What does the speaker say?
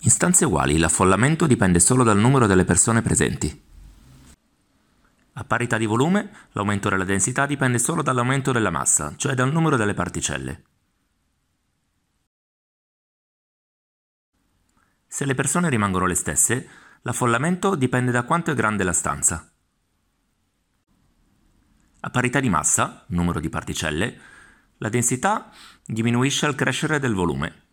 In stanze uguali l'affollamento dipende solo dal numero delle persone presenti. A parità di volume, l'aumento della densità dipende solo dall'aumento della massa, cioè dal numero delle particelle. Se le persone rimangono le stesse, l'affollamento dipende da quanto è grande la stanza. A parità di massa, numero di particelle, la densità diminuisce al crescere del volume.